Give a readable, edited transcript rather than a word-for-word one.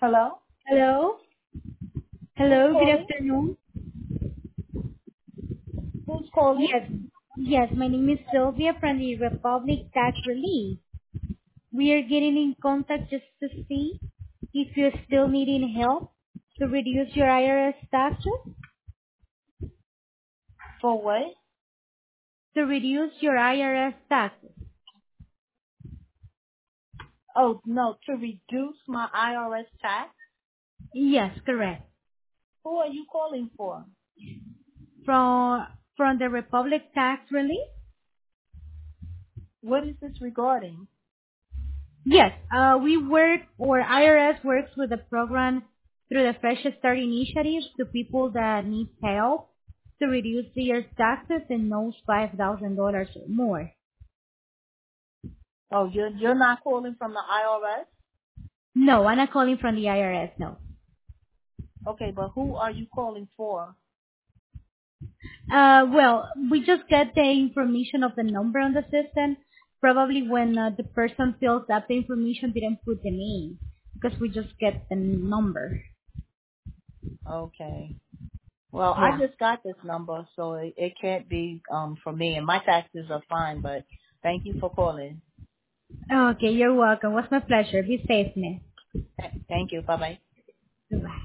Hello? Hello? Who's Hello, good calling? afternoon. Who's calling? Yes, yes, my name is Sylvia from the Republic Tax Relief. We are getting in contact just to see if you're still needing help to reduce your IRS taxes. For what? To reduce your IRS taxes. Oh, no, to reduce my IRS tax? Yes, correct. Who are you calling for? From from the Republic Tax Relief? What is this regarding? Yes, we work, or IRS works with a program through the Fresh Start Initiative to people that need help to reduce their taxes and knows $5,000 or more. Oh, you're not calling from the IRS? No, I'm not calling from the IRS, no. Okay, but who are you calling for? Well, we just get the information of the number on the system. Probably when the person fills up the information, didn't put the name because we just get the number. Okay. Well, I Yeah. just got this number, so it can't be for me, and my taxes are fine, but thank you for calling. Okay, you're welcome. It was my pleasure. Be safe, miss. Thank you. Bye-bye. Goodbye.